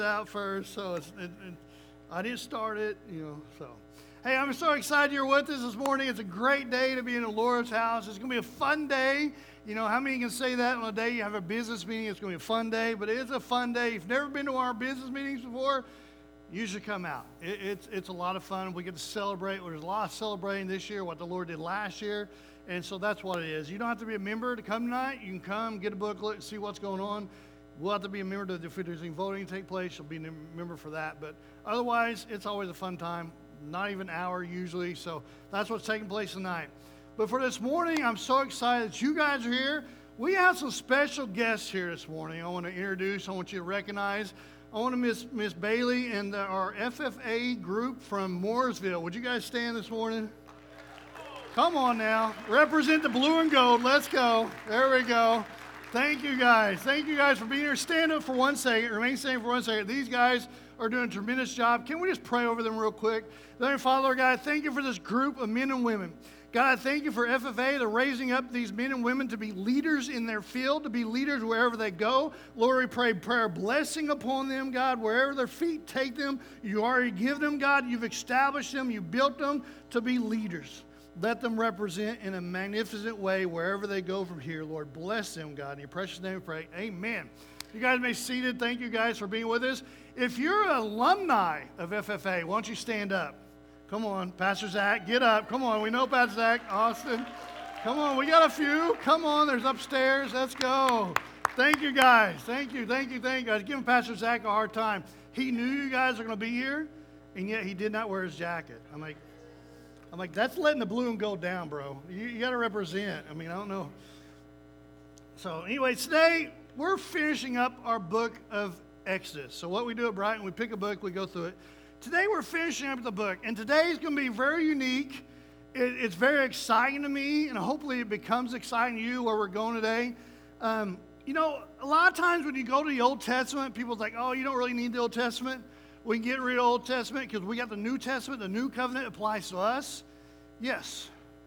out first, so I didn't start it, so. Hey, I'm so excited you're with us this morning. It's a great day to be in the Lord's house. It's going to be a fun day. How many can say that on a day you have a business meeting? It's going to be a fun day, but it is a fun day. If you've never been to our business meetings before, you should come out. It's a lot of fun. We get to celebrate. There's a lot of celebrating this year, what the Lord did last year, and so that's what it is. You don't have to be a member to come tonight. You can come, get a booklet, see what's going on. We'll have to be a member if there's any voting to take place. You'll be a member for that. But otherwise, it's always a fun time. Not even an hour usually. So that's what's taking place tonight. But for this morning, I'm so excited that you guys are here. We have some special guests here this morning I want to introduce. I want you to recognize. I want to Miss Bailey and our FFA group from Mooresville. Would you guys stand this morning? Come on now. Represent the blue and gold. Let's go. There we go. Thank you guys. Thank you guys for being here. Stand up for 1 second. Remain standing for 1 second. These guys are doing a tremendous job. Can we just pray over them real quick? Heavenly Father, God, thank you for this group of men and women. God, thank you for FFA. They're raising up these men and women to be leaders in their field, to be leaders wherever they go. Lord, we pray prayer blessing upon them, God, wherever their feet take them. You already give them, God. You've established them. You built them to be leaders. Let them represent in a magnificent way wherever they go from here. Lord, bless them, God. In your precious name we pray. Amen. You guys may be seated. Thank you guys for being with us. If you're an alumni of FFA, why don't you stand up? Come on, Pastor Zach, get up. Come on, we know Pastor Zach, Austin. Come on, we got a few. Come on, there's upstairs. Let's go. Thank you guys. Thank you guys. Giving Pastor Zach a hard time. He knew you guys were going to be here, and yet he did not wear his jacket. I'm like, that's letting the blue and gold down, bro. You got to represent. I don't know. So anyway, today we're finishing up our book of Exodus. So what we do at Brighton, we pick a book, we go through it. Today we're finishing up the book, and today is going to be very unique. It's very exciting to me, and hopefully it becomes exciting to you where we're going today. A lot of times when you go to the Old Testament, people's like, oh, you don't really need the Old Testament. We can get rid of the Old Testament because we got the New Testament. The New Covenant applies to us. Yes.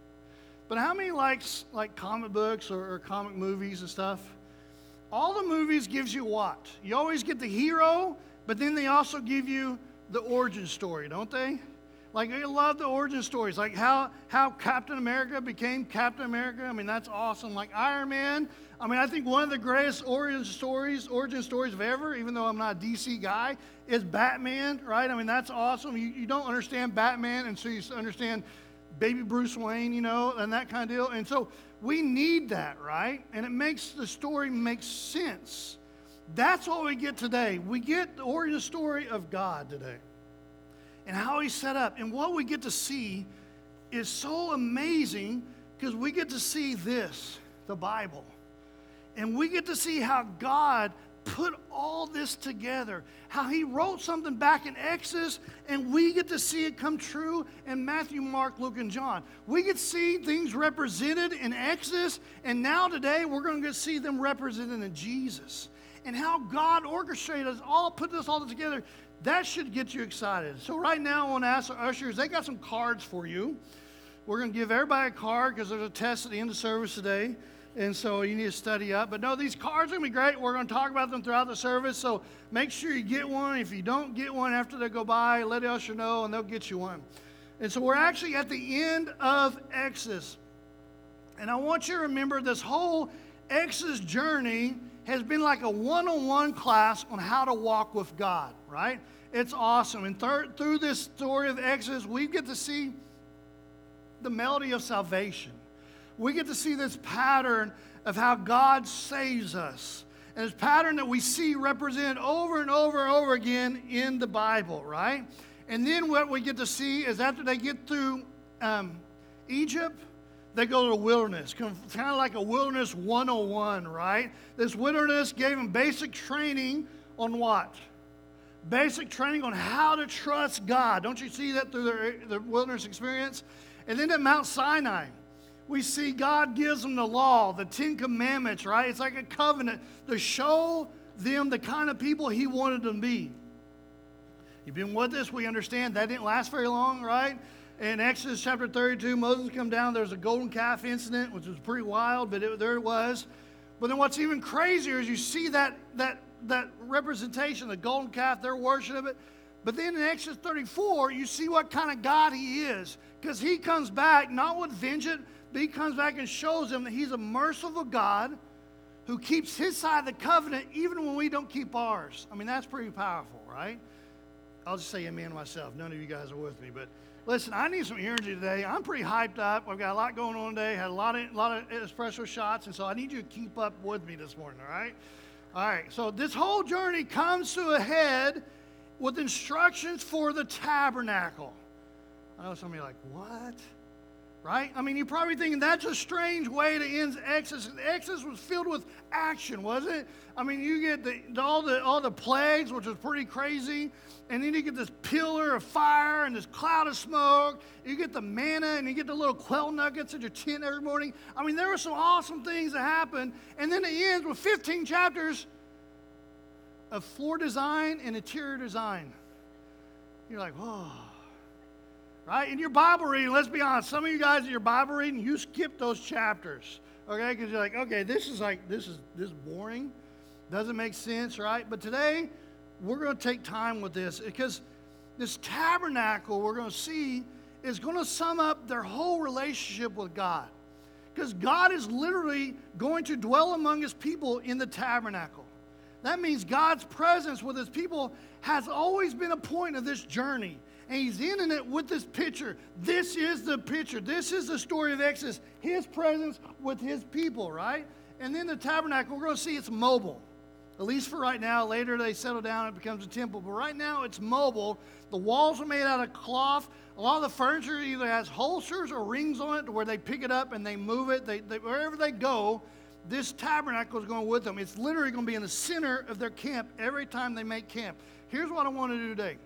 But how many likes like comic books or comic movies and stuff? All the movies gives you what? You always get the hero, but then they also give you the origin story, don't they? Like, I love the origin stories, like how Captain America became Captain America. That's awesome. Like Iron Man. I think one of the greatest origin stories of ever, even though I'm not a DC guy, is Batman, right? That's awesome. You don't understand Batman, and so you understand baby Bruce Wayne, and that kind of deal. And so we need that, right? And it makes the story make sense. That's what we get today. We get the origin story of God today and how He set up. And what we get to see is so amazing because we get to see this, the Bible. And we get to see how God put all this together, how He wrote something back in Exodus, and we get to see it come true in Matthew, Mark, Luke, and John. We get to see things represented in Exodus, and now today we're going to get to see them represented in Jesus. And how God orchestrated us all, put this all together, that should get you excited. So right now I want to ask our ushers, they got some cards for you. We're going to give everybody a card because there's a test at the end of service today. And so you need to study up. But no, these cards are going to be great. We're going to talk about them throughout the service. So make sure you get one. If you don't get one after they go by, let the usher know and they'll get you one. And so we're actually at the end of Exodus. And I want you to remember this whole Exodus journey has been like a one-on-one class on how to walk with God, right? It's awesome. And through this story of Exodus, we get to see the melody of salvation. We get to see this pattern of how God saves us. And this pattern that we see represented over and over and over again in the Bible, right? And then what we get to see is after they get through Egypt, they go to the wilderness, kind of like a wilderness 101, right? This wilderness gave them basic training on what? Basic training on how to trust God. Don't you see that through their wilderness experience? And then at Mount Sinai, we see God gives them the law, the 10 Commandments, right? It's like a covenant to show them the kind of people He wanted them to be. You've been with us, we understand that didn't last very long, right? In Exodus chapter 32, Moses come down. There's a golden calf incident, which was pretty wild, but there it was. But then what's even crazier is you see that that representation, the golden calf, their worship of it. But then in Exodus 34, you see what kind of God he is. Because he comes back, not with vengeance, but he comes back and shows them that he's a merciful God who keeps his side of the covenant even when we don't keep ours. I mean, that's pretty powerful, right? I'll just say amen myself. None of you guys are with me. But listen, I need some energy today. I'm pretty hyped up. I've got a lot going on today. Had a lot of espresso shots, and so I need you to keep up with me this morning, all right? All right, so this whole journey comes to a head with instructions for the tabernacle. I know some of you are like, what? Right? I mean, you're probably thinking that's a strange way to end Exodus. Exodus was filled with action, wasn't it? I mean, you get all the plagues, which was pretty crazy, and then you get this pillar of fire and this cloud of smoke. You get the manna, and you get the little quail nuggets in your tent every morning. I mean, there were some awesome things that happened, and then it ends with 15 chapters of floor design and interior design. You're like, whoa. Right? In your Bible reading, let's be honest, some of you guys in your Bible reading, you skip those chapters, okay? Because you're like, okay, this is boring, doesn't make sense, right? But today, we're going to take time with this because this tabernacle we're going to see is going to sum up their whole relationship with God. Because God is literally going to dwell among his people in the tabernacle. That means God's presence with his people has always been a point of this journey. And he's ending it with this picture. This is the picture. This is the story of Exodus. His presence with his people, right? And then the tabernacle, we're going to see it's mobile. At least for right now. Later they settle down and it becomes a temple. But right now it's mobile. The walls are made out of cloth. A lot of the furniture either has holsters or rings on it where they pick it up and they move it. Wherever they go, this tabernacle is going with them. It's literally going to be in the center of their camp every time they make camp. Here's what I want to do today.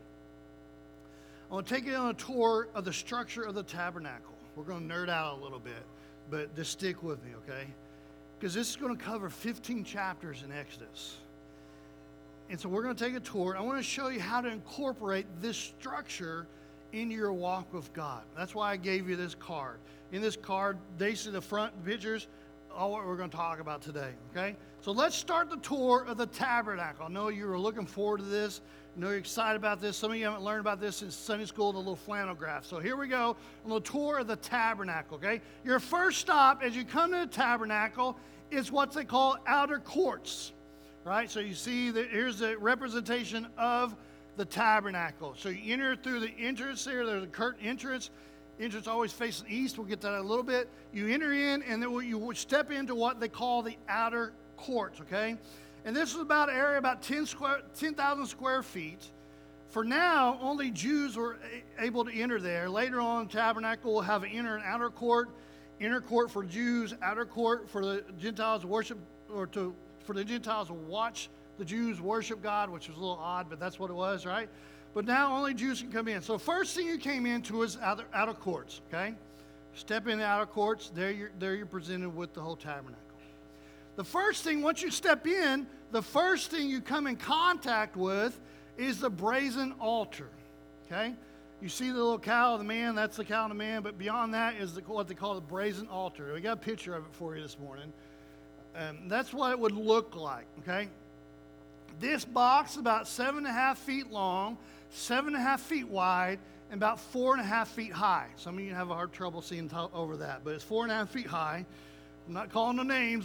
I want to take you on a tour of the structure of the tabernacle. We're going to nerd out a little bit, but just stick with me, okay? Because this is going to cover 15 chapters in Exodus. And so we're going to take a tour. I want to show you how to incorporate this structure in your walk with God. That's why I gave you this card. In this card, they see the front pictures, all what we're going to talk about today, okay? So let's start the tour of the tabernacle. I know you were looking forward to this. I know you're excited about this. Some of you haven't learned about this since Sunday school, the little flannel graph. So here we go on the tour of the tabernacle, okay? Your first stop as you come to the tabernacle is what they call outer courts, right? So you see that here's the representation of the tabernacle. So you enter through the entrance there. There's a curtain entrance. Entrance always facing east. We'll get to that in a little bit. You enter in, and then you step into what they call the outer courts, okay? And this is about an area about 10,000 square feet. For now, only Jews were able to enter there. Later on, tabernacle will have an inner and outer court. Inner court for Jews, outer court for the Gentiles to worship, for the Gentiles to watch the Jews worship God, which was a little odd, but that's what it was, right? But now only Jews can come in. So first thing you came into is outer courts, okay? Step in the outer courts, there you're presented with the whole tabernacle. The first thing, once you step in, the first thing you come in contact with is the brazen altar, okay? You see the little cow of the man, that's the cow of the man, but beyond that is what they call the brazen altar. We got a picture of it for you this morning. That's what it would look like, okay? This box is about 7.5 feet long, 7.5 feet wide, and about 4.5 feet high. Some of you have a hard trouble seeing over that, but it's 4.5 feet high. I'm not calling the names.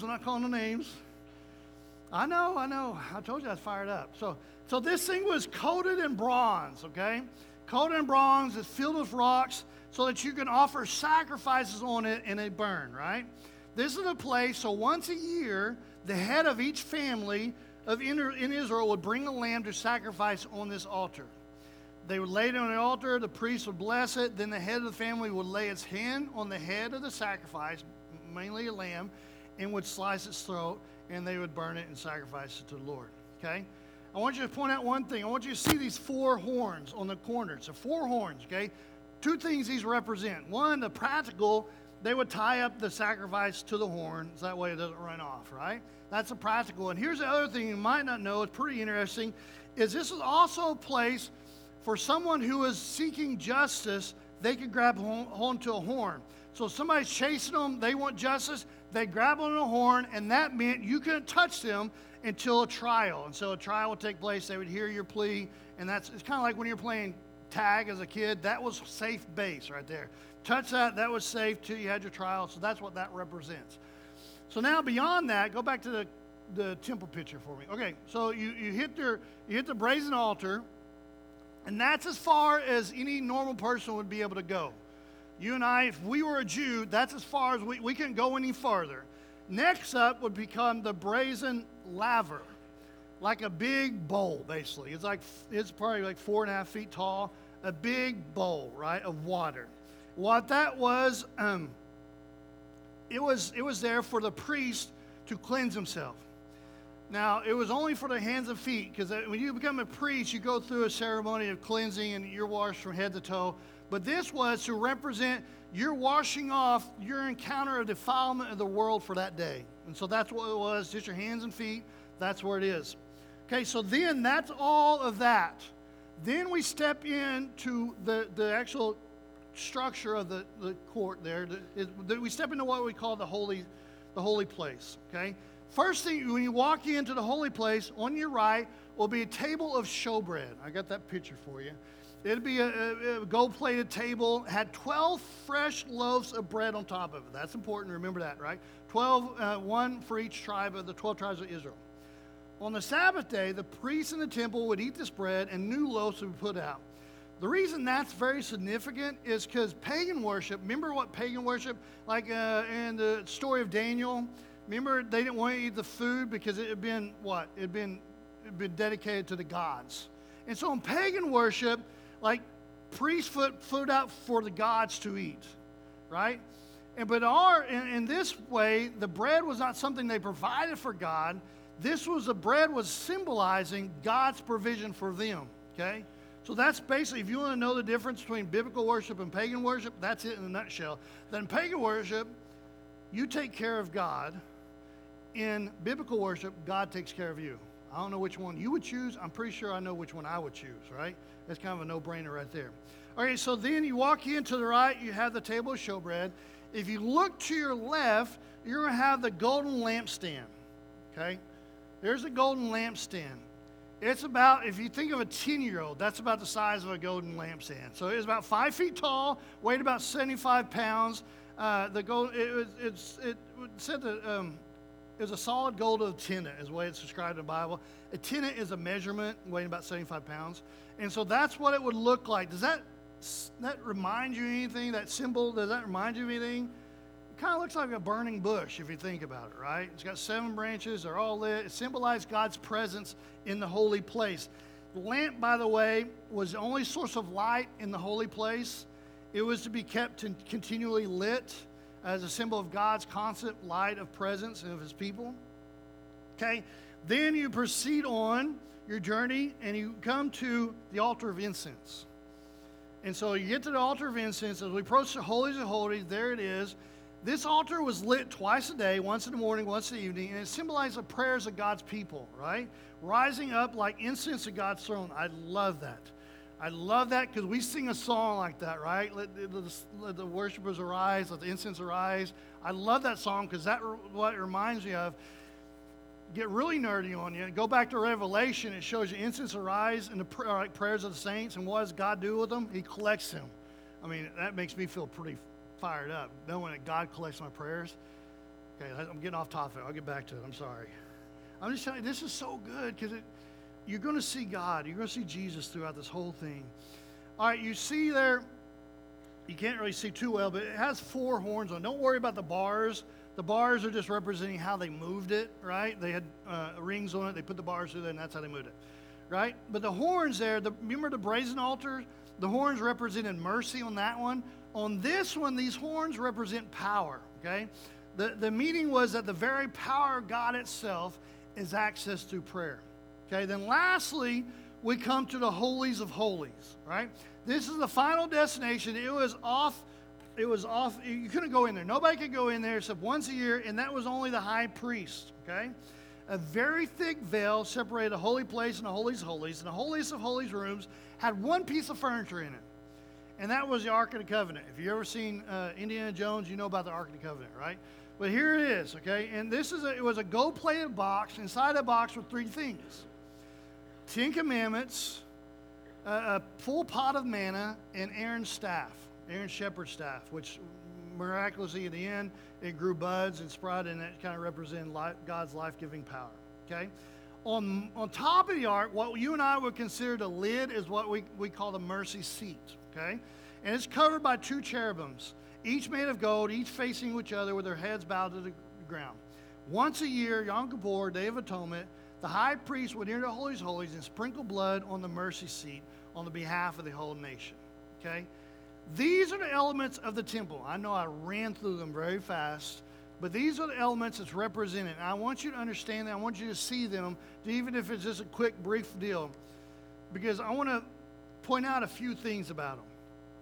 I know. I told you I was fired up. So this thing was coated in bronze, okay? Coated in bronze, it's filled with rocks so that you can offer sacrifices on it and they burn, right? This is a place, so once a year, the head of each family in Israel would bring a lamb to sacrifice on this altar. They would lay it on the altar, the priest would bless it, then the head of the family would lay its hand on the head of the sacrifice, mainly a lamb, and would slice its throat, and they would burn it and sacrifice it to the Lord, okay? I want you to point out one thing. I want you to see these 4 horns on the corners. So 4 horns, okay? 2 things these represent. One, the practical, they would tie up the sacrifice to the horn, so that way it doesn't run off, right? That's a practical. And here's the other thing you might not know, it's pretty interesting, is this is also a place for someone who is seeking justice. they could grab hold to a horn. So if somebody's chasing them, they want justice, they grab on a horn, and that meant you couldn't touch them until a trial. And so a trial would take place. They would hear your plea, and it's kind of like when you're playing tag as a kid. That was safe base right there. Touch that was safe till you had your trial. So that's what that represents. So now beyond that, go back to the temple picture for me. Okay, so you hit the brazen altar, and that's as far as any normal person would be able to go. You and I, if we were a Jew, that's as far as we couldn't go any farther. Next up would become the brazen laver, like a big bowl, basically. It's probably like 4.5 feet tall, a big bowl, right, of water. What that was, it was there for the priest to cleanse himself. Now, it was only for the hands and feet, because when you become a priest, you go through a ceremony of cleansing, and you're washed from head to toe. But this was to represent you're washing off your encounter of defilement of the world for that day. And so that's what it was, just your hands and feet. That's where it is. Okay, so then that's all of that. Then we step into the actual structure of the court there. We step into what we call the holy place, okay? First thing, when you walk into the holy place, on your right will be a table of showbread. I got that picture for you. It'll be a gold-plated table, had 12 fresh loaves of bread on top of it. That's important, remember that, right? 12, one for each tribe of the 12 tribes of Israel. On the Sabbath day, the priests in the temple would eat this bread, and new loaves would be put out. The reason that's very significant is because pagan worship, remember what pagan worship, like in the story of Daniel, remember they didn't want to eat the food because it had been what? It had been dedicated to the gods. And so in pagan worship, like priests put food out for the gods to eat, right? But in this way, the bread was not something they provided for God. The bread was symbolizing God's provision for them, okay? So that's basically, if you want to know the difference between biblical worship and pagan worship, that's it in a nutshell. Then pagan worship, you take care of God. In biblical worship, God takes care of you. I don't know which one you would choose. I'm pretty sure I know which one I would choose, right? That's kind of a no-brainer right there. Okay, so then you walk in to the right, you have the table of showbread. If you look to your left, you're going to have the golden lampstand, okay? There's a golden lampstand. It's about, if you think of a 10-year-old, that's about the size of a golden lampstand. So it's about 5 feet tall, weighed about 75 pounds. It said that it was a solid gold of tenet, is the way it's described in the Bible. A tenet is a measurement weighing about 75 pounds. And so that's what it would look like. Does that remind you of anything? That symbol, does that remind you of anything? It kind of looks like a burning bush if you think about it, right? It's got 7 branches. They're all lit. It symbolized God's presence in the holy place. The lamp, by the way, was the only source of light in the holy place. It was to be kept continually lit as a symbol of God's constant light of presence and of his people. Okay, then you proceed on your journey and you come to the altar of incense. And so you get to the altar of incense. As we approach the holies of holies, there it is. This altar was lit twice a day, once in the morning, once in the evening, and it symbolized the prayers of God's people, right? Rising up like incense to God's throne. I love that. I love that because we sing a song like that, right? Let the worshipers arise, let the incense arise. I love that song because that's what it reminds me of. Get really nerdy on you. Go back to Revelation. It shows you incense arise and the prayers of the saints. And what does God do with them? He collects them. I mean, that makes me feel pretty fired up, knowing that God collects my prayers. Okay, I'm getting off topic. I'll get back to it. I'm sorry. I'm just telling you, this is so good because you're going to see God. You're going to see Jesus throughout this whole thing. All right, you see there, you can't really see too well, but it has 4 horns on it. Don't worry about the bars. The bars are just representing how they moved it, right? They had rings on it. They put the bars through there, and that's how they moved it, right? But the horns there, remember the brazen altar? The horns represented mercy on that one. On this one, these horns represent power, okay? The meaning was that the very power of God itself is accessed through prayer. Okay, then lastly, we come to the holies of holies, right? This is the final destination. It was off. You couldn't go in there. Nobody could go in there except once a year, and that was only the high priest, okay? A very thick veil separated the holy place and the holies of holies, and the holiest of holies rooms had one piece of furniture in it. and that was the Ark of the Covenant. If you've ever seen Indiana Jones, you know about the Ark of the Covenant, right? But here it is, okay? And it was a gold-plated box. Inside that box were 3 things: 10 Commandments, a full pot of manna, and Aaron's staff, Aaron's shepherd's staff, which miraculously at the end, it grew buds and sprouted, and it kind of represented God's life-giving power, okay? On top of the ark, what you and I would consider the lid is what we call the mercy seat, okay? And it's covered by 2 cherubims, each made of gold, each facing each other with their heads bowed to the ground. Once a year, Yom Kippur, Day of Atonement, the high priest would enter the Holies of Holies and sprinkle blood on the mercy seat on the behalf of the whole nation, okay? These are the elements of the temple. I know I ran through them very fast, but these are the elements that's represented. And I want you to understand that. I want you to see them, even if it's just a quick, brief deal, because I want to point out a few things about them.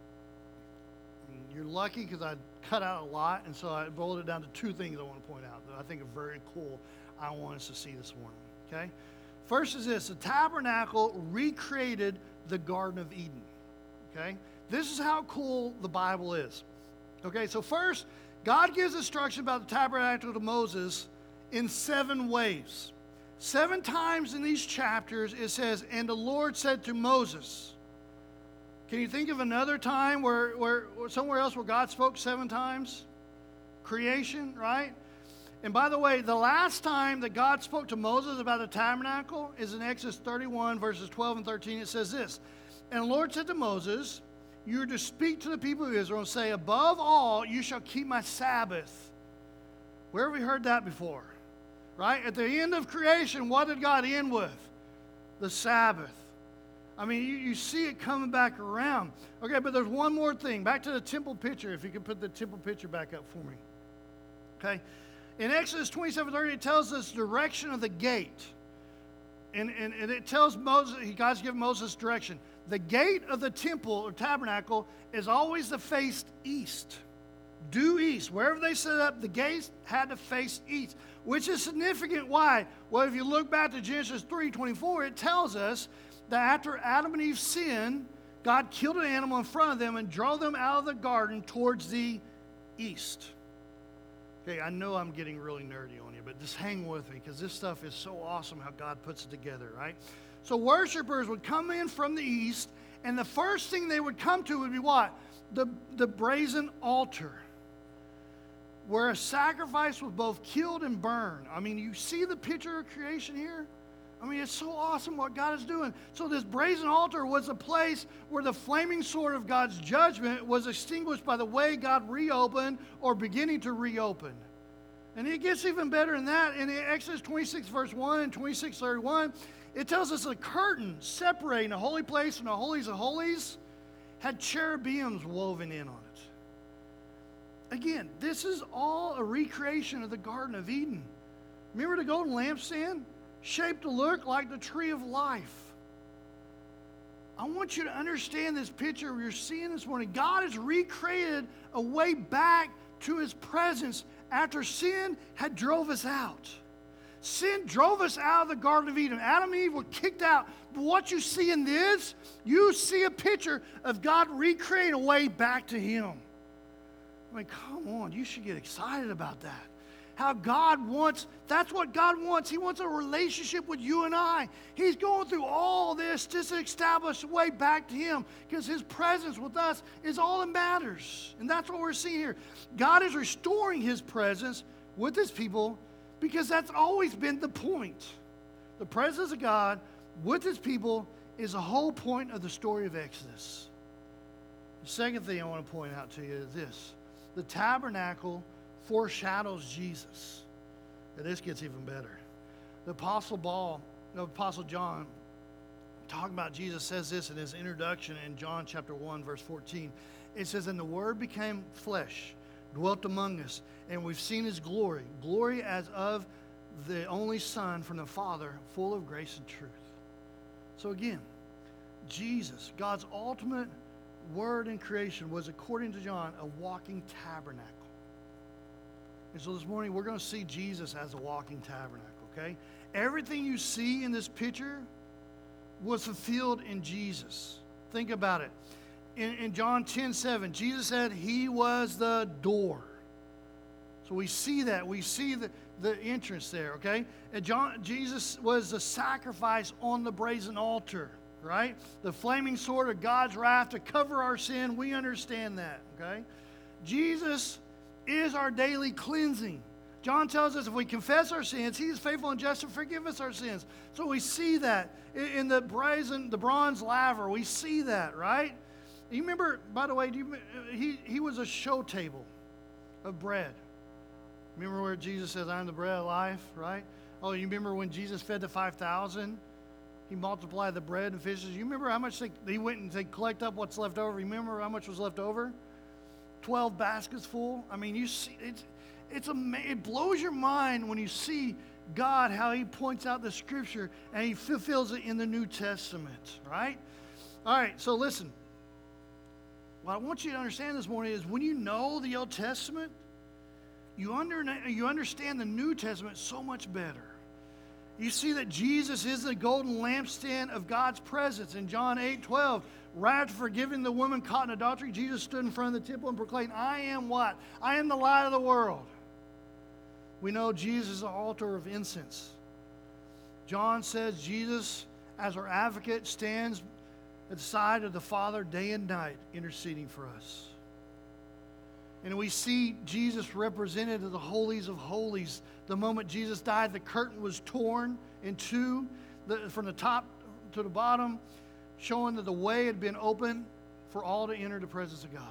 You're lucky because I cut out a lot, and so I boiled it down to 2 things I want to point out that I think are very cool I want us to see this morning, okay? First is this: the tabernacle recreated the Garden of Eden, okay? This is how cool the Bible is, okay? So first, God gives instruction about the tabernacle to Moses in 7 ways. 7 times in these chapters it says, "And the Lord said to Moses." Can you think of another time where somewhere else where God spoke 7 times? Creation, right? And by the way, the last time that God spoke to Moses about the tabernacle is in Exodus 31, verses 12 and 13. It says this: "And the Lord said to Moses, you are to speak to the people of Israel and say, above all, you shall keep my Sabbath." Where have we heard that before? Right? At the end of creation, what did God end with? The Sabbath. I mean, you see it coming back around. Okay, but there's one more thing. Back to the temple picture, if you could put the temple picture back up for me. Okay? In Exodus 27:30, it tells us direction of the gate. And it tells Moses, God's given Moses direction. The gate of the temple or tabernacle is always to face east. Due east. Wherever they set up, the gates had to face east, which is significant. Why? Well, if you look back to Genesis 3:24, it tells us that after Adam and Eve sinned, God killed an animal in front of them and drove them out of the garden towards the east. Okay, I know I'm getting really nerdy on you, but just hang with me because this stuff is so awesome how God puts it together, right? So worshipers would come in from the east, and the first thing they would come to would be what? The brazen altar, where a sacrifice was both killed and burned. I mean, you see the picture of creation here? I mean, it's so awesome what God is doing. So this brazen altar was a place where the flaming sword of God's judgment was extinguished by the way God reopened or beginning to reopen. And it gets even better than that. In Exodus 26, verse 1 and 26:31, it tells us a curtain separating the holy place from the holies of holies had cherubims woven in on it. Again, this is all a recreation of the Garden of Eden. Remember the golden lampstand? Shaped to look like the tree of life. I want you to understand this picture you're seeing this morning. God has recreated a way back to his presence after sin had drove us out. Sin drove us out of the Garden of Eden. Adam and Eve were kicked out. But what you see in this, you see a picture of God recreating a way back to him. I mean, come on, you should get excited about that. How God wants, that's what God wants. He wants a relationship with you and I. He's going through all this just to establish a way back to him because his presence with us is all that matters. And that's what we're seeing here. God is restoring his presence with his people because that's always been the point. The presence of God with his people is the whole point of the story of Exodus. The second thing I want to point out to you is this. The tabernacle foreshadows Jesus. And this gets even better. The Apostle John, talking about Jesus, says this in his introduction in John chapter 1, verse 14. It says, "And the Word became flesh, dwelt among us, and we've seen his glory, glory as of the only Son from the Father, full of grace and truth." So again, Jesus, God's ultimate Word in creation, was, according to John, a walking tabernacle. And so this morning, we're going to see Jesus as a walking tabernacle, okay? Everything you see in this picture was fulfilled in Jesus. Think about it. in John 10:7, Jesus said he was the door. So we see that. We see the entrance there, okay? And Jesus was the sacrifice on the brazen altar, right? The flaming sword of God's wrath to cover our sin. We understand that, okay? Jesus is our daily cleansing. John tells us if we confess our sins, he is faithful and just to forgive us our sins. So we see that in the bronze laver. We see that, right? You remember, by the way, he was a show table of bread. Remember where Jesus says, I am the bread of life, right? Oh, you remember when Jesus fed the 5,000? He multiplied the bread and fishes. You remember how much he went and they collect up what's left over? Remember how much was left over? 12 baskets full. I mean, you see, it blows your mind when you see God, how he points out the scripture and he fulfills it in the New Testament, right? All right, so listen. What I want you to understand this morning is when you know the Old Testament, you understand the New Testament so much better. You see that Jesus is the golden lampstand of God's presence. In John 8:12, right after forgiving the woman caught in adultery, Jesus stood in front of the temple and proclaimed, I am what? I am the light of the world. We know Jesus is the altar of incense. John says Jesus, as our advocate, stands at the side of the Father day and night, interceding for us. And we see Jesus represented as the holies of holies. The moment Jesus died, the curtain was torn in two, from the top to the bottom, showing that the way had been opened for all to enter the presence of God.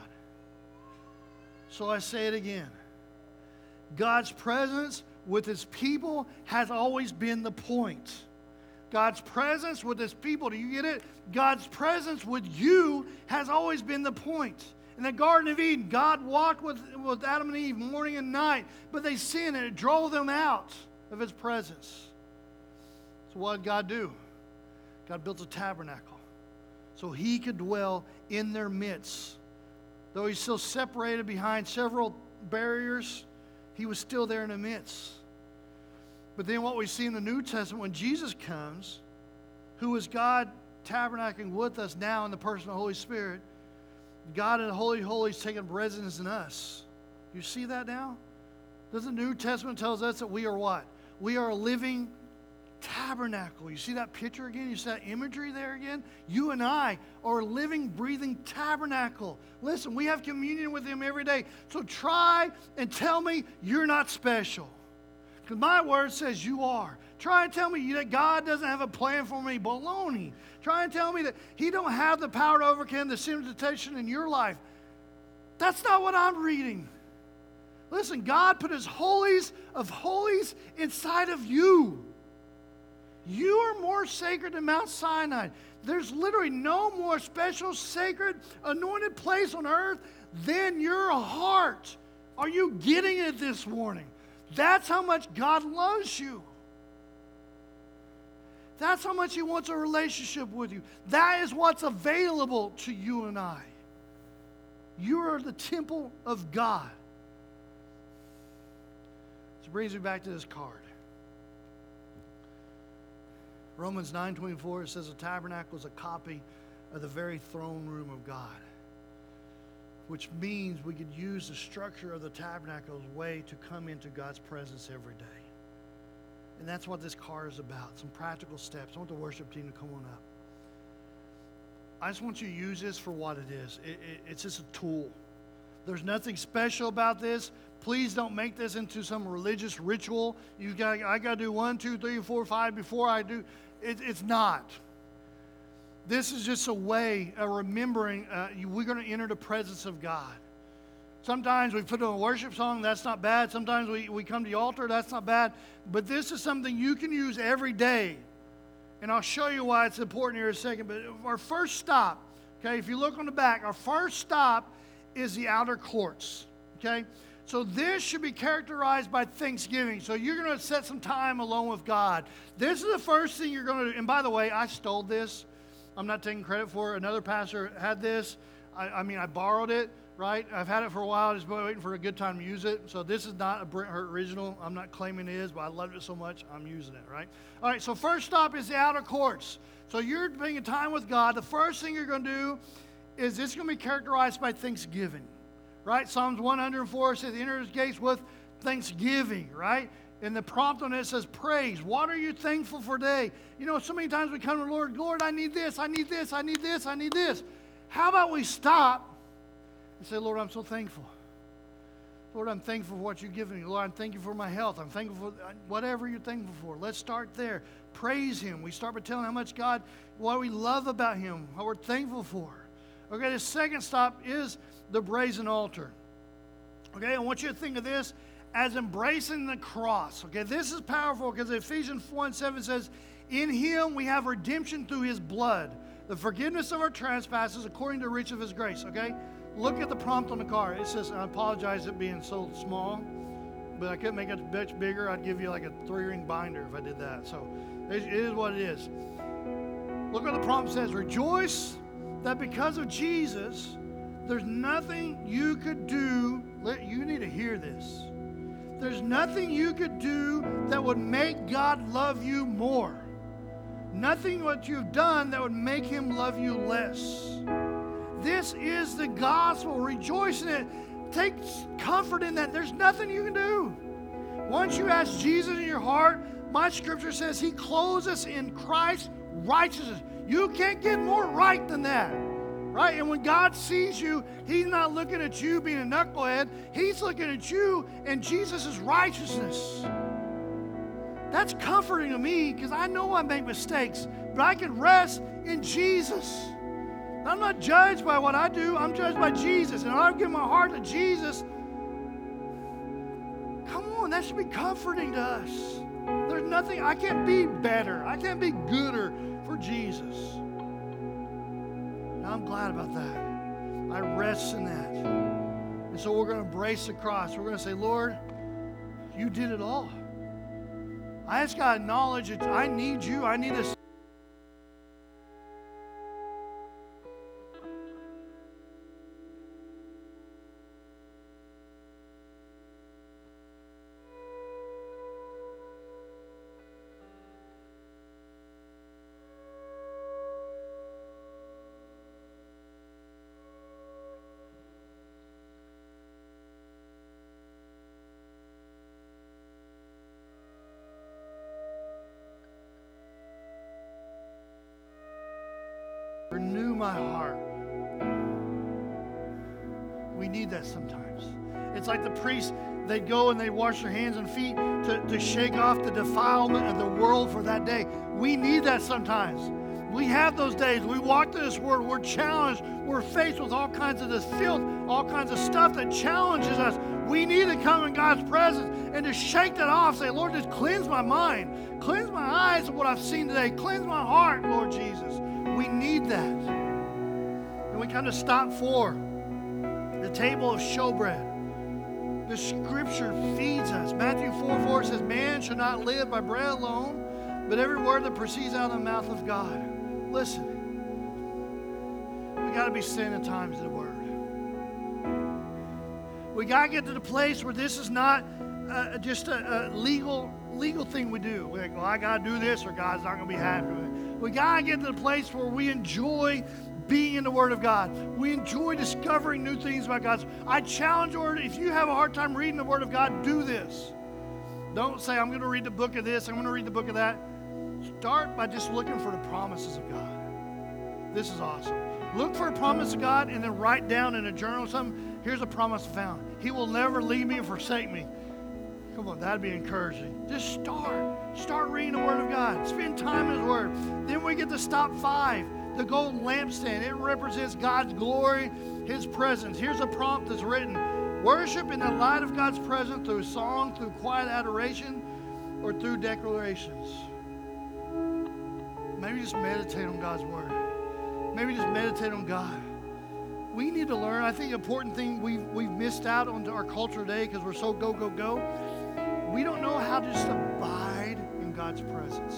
So I say it again. God's presence with his people has always been the point. God's presence with his people, do you get it? God's presence with you has always been the point. In the Garden of Eden, God walked with Adam and Eve morning and night, but they sinned and it drove them out of his presence. So what did God do? God built a tabernacle so he could dwell in their midst. Though he's still separated behind several barriers, he was still there in the midst. But then what we see in the New Testament, when Jesus comes, who is God tabernacling with us now in the person of the Holy Spirit, God in the Holy Holies taking residence in us. You see that now? Doesn't the New Testament tells us that we are what? We are a living tabernacle. You see that picture again? You see that imagery there again? You and I are a living, breathing tabernacle. Listen, we have communion with him every day. So try and tell me you're not special. Because my word says you are. Try and tell me that God doesn't have a plan for me. Baloney. Try and tell me that he don't have the power to overcome the sin of temptation in your life. That's not what I'm reading. Listen, God put his holies of holies inside of you. You are more sacred than Mount Sinai. There's literally no more special, sacred, anointed place on earth than your heart. Are you getting it this morning? That's how much God loves you. That's how much he wants a relationship with you. That is what's available to you and I. You are the temple of God. This brings me back to this card. Romans 9:24, it says the tabernacle is a copy of the very throne room of God, which means we could use the structure of the tabernacle as a way to come into God's presence every day. And that's what this card is about, some practical steps. I want the worship team to come on up. I just want you to use this for what it is. It's just a tool. There's nothing special about this. Please don't make this into some religious ritual. I got to do 1, 2, 3, 4, 5 before I do. It's not. This is just a way of remembering we're going to enter the presence of God. Sometimes we put on a worship song, that's not bad. Sometimes we come to the altar, that's not bad. But this is something you can use every day. And I'll show you why it's important here in a second. But our first stop, okay, if you look on the back, our first stop is the outer courts, okay? So this should be characterized by thanksgiving. So you're going to set some time alone with God. This is the first thing you're going to do. And by the way, I stole this. I'm not taking credit for it. Another pastor had this. I borrowed it, right? I've had it for a while. Just waiting for a good time to use it. So this is not a Brent Hurt original. I'm not claiming it is, but I loved it so much, I'm using it, right? All right, so first stop is the outer courts. So you're spending time with God. The first thing you're going to do is it's going to be characterized by thanksgiving, right? Psalms 104 says, enter his gates with thanksgiving, right? And the prompt on it says, praise. What are you thankful for today? You know, so many times we come to the Lord, Lord, I need this, I need this, I need this, I need this. How about we stop and say, Lord, I'm so thankful. Lord, I'm thankful for what you've given me. Lord, I'm thankful for my health. I'm thankful for whatever you're thankful for. Let's start there. Praise him. We start by telling how much God, what we love about him, what we're thankful for. Okay, the second stop is the brazen altar. Okay, I want you to think of this as embracing the cross. Okay, this is powerful because Ephesians 1:7 says, in him we have redemption through his blood, the forgiveness of our trespasses according to the riches of his grace. Okay, look at the prompt on the card. It says, I apologize it being so small, but I couldn't make it much bigger. I'd give you like a 3-ring binder if I did that. So it is what it is. Look what the prompt says. Rejoice that because of Jesus, there's nothing you could do. You need to hear this. There's nothing you could do that would make God love you more. Nothing what you've done that would make him love you less. This is the gospel. Rejoice in it. Take comfort in that. There's nothing you can do. Once you ask Jesus in your heart, my scripture says he clothes us in Christ's righteousness. You can't get more right than that. Right? And when God sees you, he's not looking at you being a knucklehead. He's looking at you and Jesus' righteousness. That's comforting to me because I know I make mistakes, but I can rest in Jesus. I'm not judged by what I do. I'm judged by Jesus. And I'll give my heart to Jesus. Come on, that should be comforting to us. There's nothing, I can't be better. I can't be gooder for Jesus. And I'm glad about that. I rest in that. And so we're going to embrace the cross. We're going to say, Lord, you did it all. I just got to acknowledge that I need you. I need this. Renew my heart. We need that sometimes. It's like the priests, they go and they wash their hands and feet to shake off the defilement of the world for that day. We need that sometimes. We have those days. We walk through this world. We're challenged. We're faced with all kinds of this filth, all kinds of stuff that challenges us. We need to come in God's presence and to shake that off. Say, Lord, just cleanse my mind. Cleanse my eyes of what I've seen today. Cleanse my heart, Lord Jesus. We need that. And we kind of stop for the table of showbread. The scripture feeds us. Matthew 4:4 says, man shall not live by bread alone, but every word that proceeds out of the mouth of God. Listen, we got to be spending times in the Word. We got to get to the place where this is not just a legal thing we do. We're like, well, I got to do this or God's not going to be happy with it. We got to get to the place where we enjoy being in the Word of God. We enjoy discovering new things about God. I challenge you, if you have a hard time reading the Word of God, do this. Don't say, I'm going to read the book of this, I'm going to read the book of that. Start by just looking for the promises of God. This is awesome. Look for a promise of God and then write down in a journal something. Here's a promise I found. He will never leave me or forsake me. Come on, that'd be encouraging. Just start reading the Word of God. Spend time in His Word. Then we get to stop 5, the golden lampstand. It represents God's glory, His presence. Here's a prompt that's written. Worship in the light of God's presence through song, through quiet adoration, or through declarations. Maybe just meditate on God's Word. Maybe just meditate on God. We need to learn. I think the important thing we've missed out on our culture today because we're so go, go, go. We don't know how to just abide in God's presence.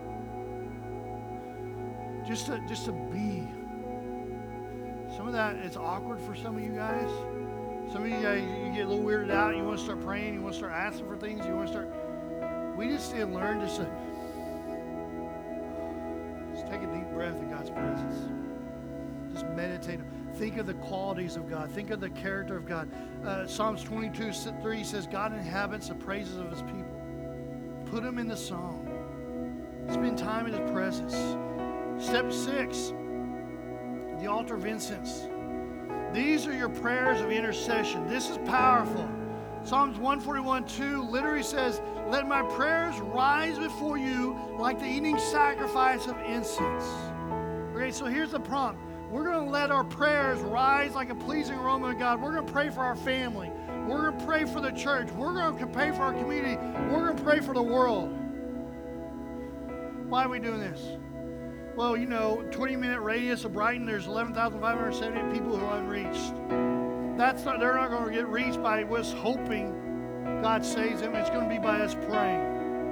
Just to be. Some of that is awkward for some of you guys. Some of you guys, you get a little weirded out. You want to start praying. You want to start asking for things. You want to start. We just need to learn just take a deep breath in God's presence. Just just meditate. Think of the qualities of God. Think of the character of God. Psalms 22:3 says, God inhabits the praises of his people. Put them in the song. Spend time in his presence. Step 6, the altar of incense. These are your prayers of intercession. This is powerful. Psalms 141:2 literally says, let my prayers rise before you like the evening sacrifice of incense. Okay, so here's the prompt. We're going to let our prayers rise like a pleasing aroma to God. We're going to pray for our family. We're going to pray for the church. We're going to pray for our community. We're going to pray for the world. Why are we doing this? Well, 20-minute radius of Brighton, there's 11,578 people who are unreached. They're not going to get reached by us hoping God saves them. It's going to be by us praying.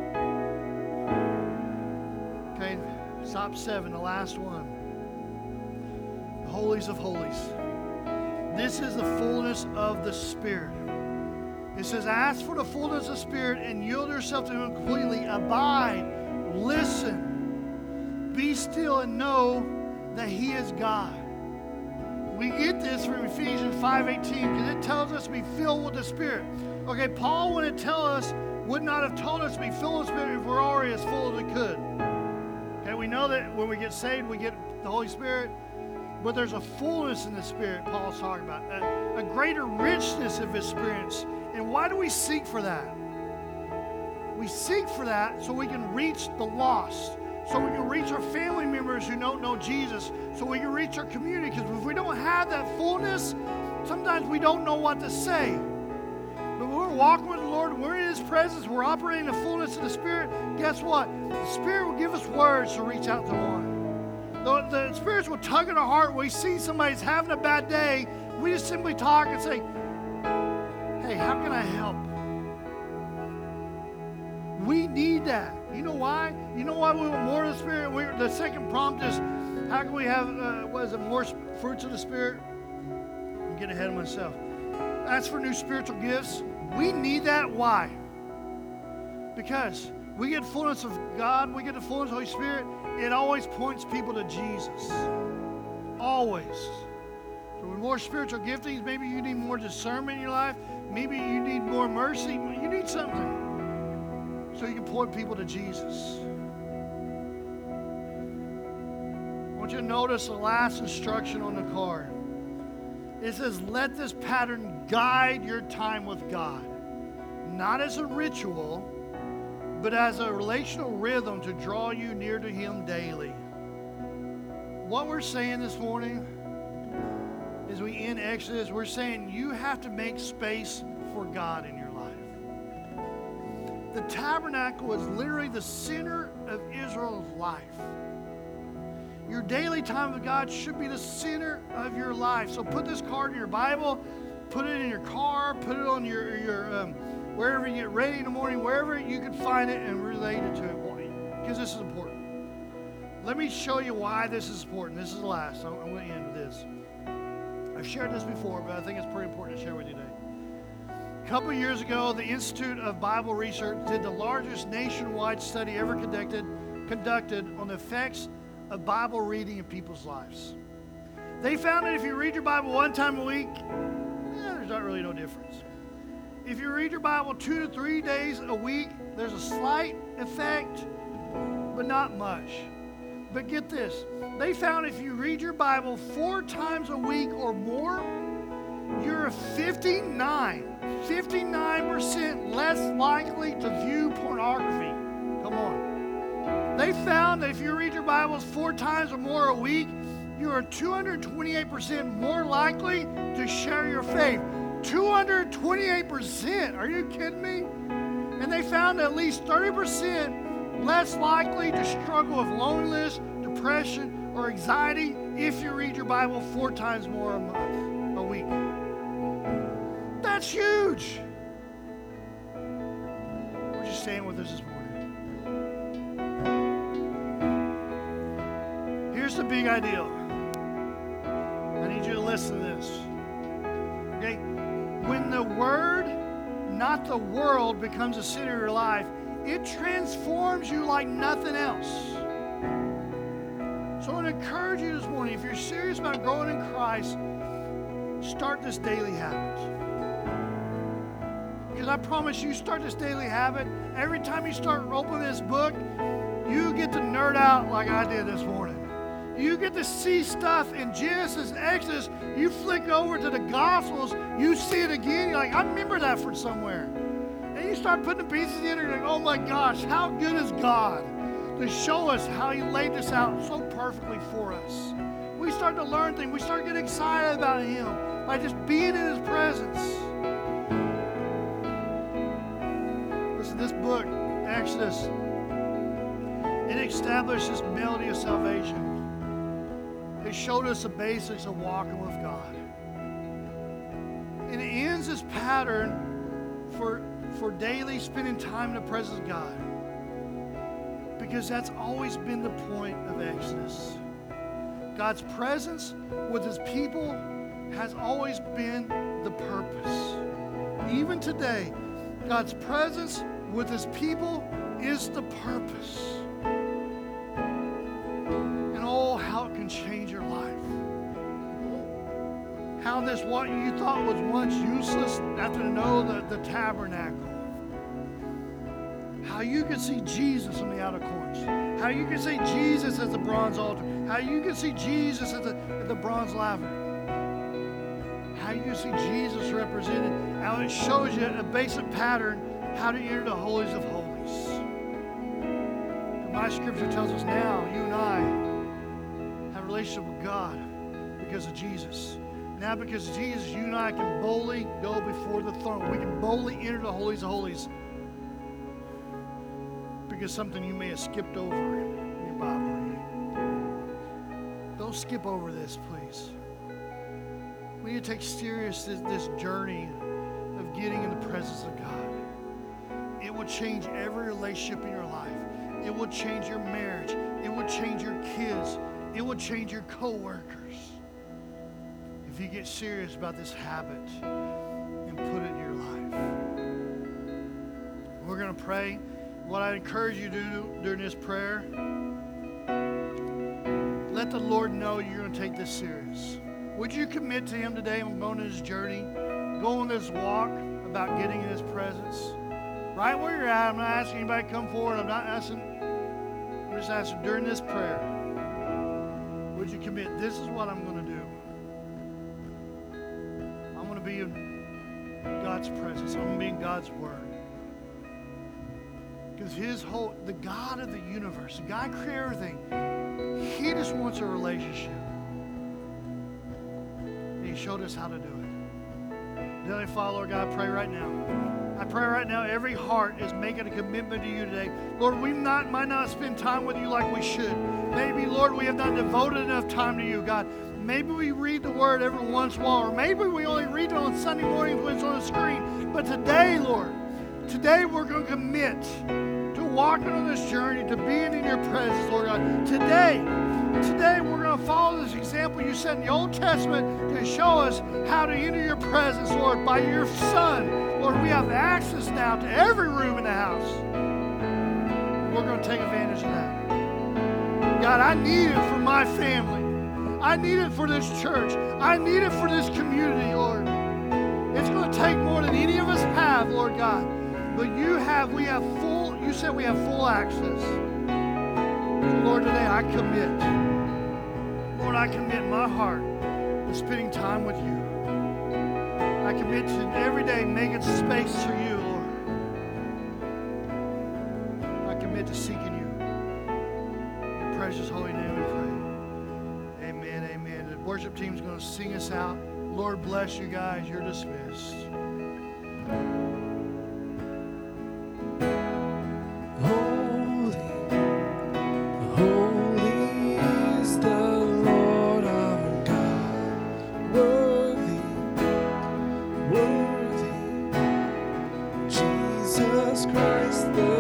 Okay, stop 7, the last one. The holies of holies. This is the fullness of the Spirit. It says, ask for the fullness of the Spirit and yield yourself to him completely. Abide, listen, be still and know that he is God. We get this from Ephesians 5:18 because it tells us to be filled with the Spirit. Okay, Paul would not have told us to be filled with the Spirit if we're already as full as we could. Okay, we know that when we get saved, we get the Holy Spirit, but there's a fullness in the Spirit Paul's talking about, a greater richness of his experience. And why do we seek for that? We seek for that so we can reach the lost, so we can reach our family members who don't know Jesus, so we can reach our community. Because if we don't have that fullness, sometimes we don't know what to say. But when we're walking with the Lord, we're in his presence, we're operating the fullness of the Spirit, guess what? The Spirit will give us words to reach out to one. The spirits will tug at our heart when we see somebody's having a bad day. We just simply talk and say, hey, how can I help? We need that. You know why? You know why we want more of the Spirit? The second prompt is, how can we have, more fruits of the Spirit? I'm getting ahead of myself. As for new spiritual gifts, we need that. Why? Because we get fullness of God, we get the fullness of the Holy Spirit, it always points people to Jesus. Always. So with more spiritual giftings, maybe you need more discernment in your life, maybe you need more mercy, you need something so you can point people to Jesus. I want you to notice the last instruction on the card. It says, let this pattern guide your time with God, not as a ritual, but as a relational rhythm to draw you near to him daily. What we're saying this morning, as we end Exodus, we're saying you have to make space for God in your life. The tabernacle was literally the center of Israel's life. Your daily time with God should be the center of your life. So put this card in your Bible, put it in your car, put it on your wherever you get ready in the morning, wherever you can find it and relate it to it, because this is important. Let me show you why this is important. This is the last. I'm going to end with this. I've shared this before, but I think it's pretty important to share with you today. A couple of years ago, the Institute of Bible Research did the largest nationwide study ever conducted on the effects of Bible reading in people's lives. They found that if you read your Bible one time a week, there's not really no difference. If you read your Bible 2 to 3 days a week, there's a slight effect, but not much. But get this, they found if you read your Bible 4 times a week or more, you're 59% less likely to view pornography. Come on. They found that if you read your Bibles 4 times or more a week, you are 228% more likely to share your faith. 228%. Are you kidding me? And they found at least 30% less likely to struggle with loneliness, depression, or anxiety if you read your Bible 4 times more a week. That's huge. Would you stand with us this morning? Here's the big idea. I need you to listen to this. Okay? When the Word, not the world, becomes the center of your life, it transforms you like nothing else. So I want to encourage you this morning, if you're serious about growing in Christ, start this daily habit. Because I promise you, start this daily habit, every time you start opening this book, you get to nerd out like I did this morning. You get to see stuff in Genesis, Exodus. You flick over to the Gospels, you see it again. You're like, I remember that from somewhere. And you start putting the pieces together. You're like, oh my gosh, how good is God to show us how He laid this out so perfectly for us. We start to learn things. We start getting excited about Him by just being in His presence. Listen, this book, Exodus, it established this melody of salvation. It showed us the basics of walking with God. And it ends this pattern for daily spending time in the presence of God. Because that's always been the point of Exodus. God's presence with His people has always been the purpose. Even today, God's presence with His people is the purpose. How it can change your life. How this, what you thought was once useless, after to know the tabernacle. How you can see Jesus in the outer courts. How you can see Jesus as the bronze altar. How you can see Jesus at the bronze laver. How you can see Jesus represented. How it shows you a basic pattern how to enter the holies of holies. My scripture tells us now, you and I, relationship with God because of Jesus. Now because of Jesus, you and I can boldly go before the throne. We can boldly enter the holies of holies because something you may have skipped over in your Bible reading. Don't skip over this, please. We need to take serious this journey of getting in the presence of God. It will change every relationship in your life. It will change your marriage. It will change your kids. It will change your co-workers if you get serious about this habit and put it in your life. We're going to pray. What I encourage you to do during this prayer, let the Lord know you're going to take this serious. Would you commit to Him today and go on this journey, go on this walk about getting in His presence? Right where you're at, I'm not asking anybody to come forward. I'm just asking during this prayer. Would you commit? This is what I'm going to do. I'm going to be in God's presence. I'm going to be in God's Word. Because the God of the universe, the God who created everything, He just wants a relationship. And He showed us how to do it. Heavenly Father, Lord God, I pray right now. I pray right now every heart is making a commitment to you today. Lord, we might not spend time with you like we should. Maybe, Lord, we have not devoted enough time to you, God. Maybe we read the Word every once in a while, or maybe we only read it on Sunday mornings when it's on the screen. But today, Lord, today we're going to commit to walking on this journey, to being in your presence, Lord God. Today we're going to follow this example you set in the Old Testament to show us how to enter your presence, Lord, by your Son. Lord, we have access now to every room in the house. We're going to take advantage of that. God, I need it for my family. I need it for this church. I need it for this community, Lord. It's going to take more than any of us have, Lord God. But you said we have full access. So Lord, today I commit. Lord, I commit my heart to spending time with you. I commit to every day making space for you, Lord. I commit to seeking you. In your precious holy name we pray. Amen, amen. The worship team's going to sing us out. Lord bless you guys. You're dismissed. Christ the